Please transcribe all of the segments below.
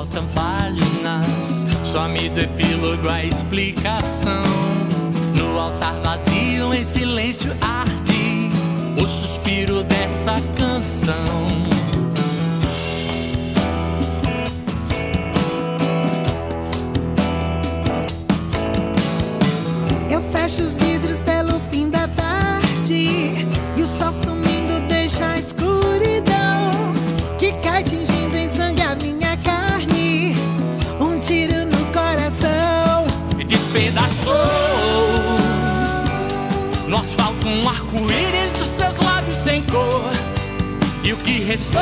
faltam páginas, só me do epílogo a explicação. No altar vazio, em silêncio arde o suspiro dessa canção. Eu fecho os vidros pelo fim da tarde e o sol sumindo deixa a escuridão que cai tingindo em sangue a minha carne. Um tiro no coração Me despedaçou no asfalto um arco-íris dos seus lábios sem cor. E o que restou?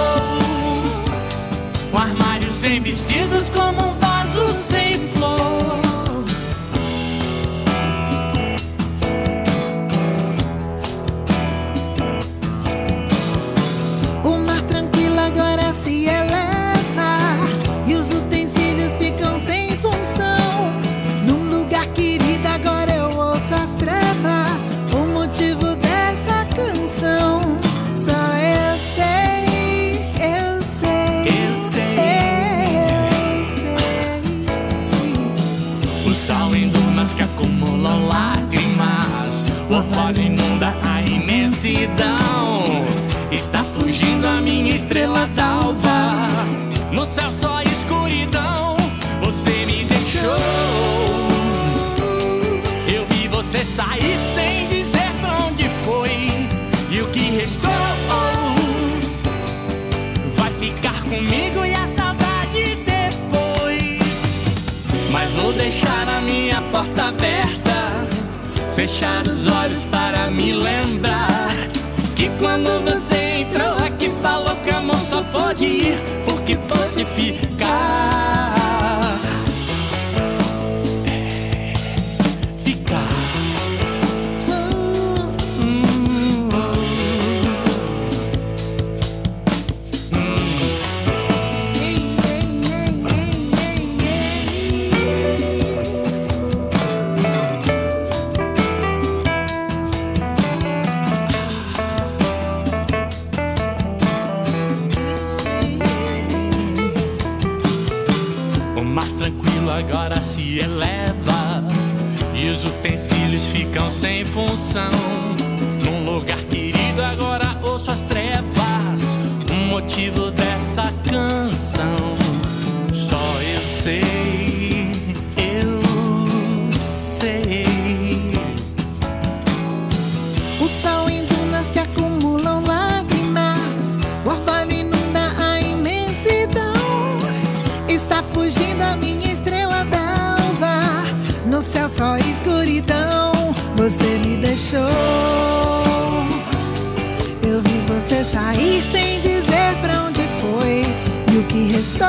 Um armário sem vestidos como um vaso sem flor. O mar tranquilo agora se eleva e os utensílios ficam sem função. Num lugar querido agora eu ouço as trevas, o motivo dessa canção. Só eu sei, eu sei, Eu sei. eu sei. O sal em dunas que acumulam lágrimas, o orvalho inunda a imensidão. Está fugindo a minha estrela d'alva, no céu só escuridão. Você me deixou, eu vi você sair sem dizer pra onde foi. E o que restou vai ficar comigo e a saudade depois. Mas vou deixar a minha porta aberta, fechar os olhos para me lembrar que quando você entrou aqui falou que amor só pode ir porque pode ficar. Ficar. O mar tranquilo agora se eleva e os utensílios ficam sem função. Num lugar querido agora ouço as trevas, o motivo dessa canção. Só eu sei, eu sei. O sol em dunas que acumulam lágrimas, o orvalho inunda a imensidão. Está fugindo a minha estrela d'alva, no céu só escuridão. Você me deixou, eu vi você sair sem dizer pra onde foi. E o que restou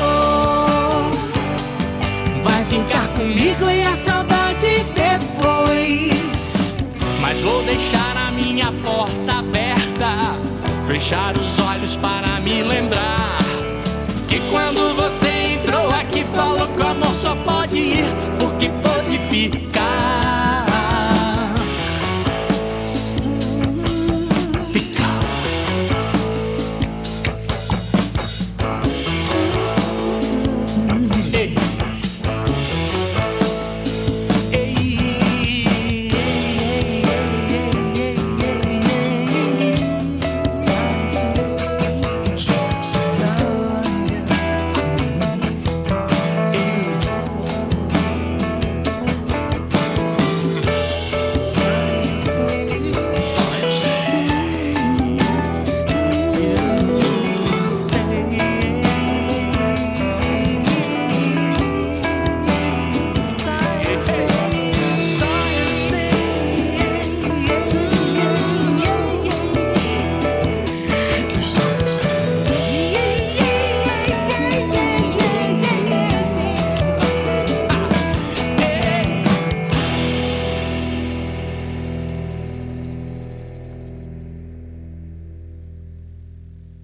vai ficar comigo e a saudade depois. Mas vou deixar a minha porta aberta, fechar os olhos para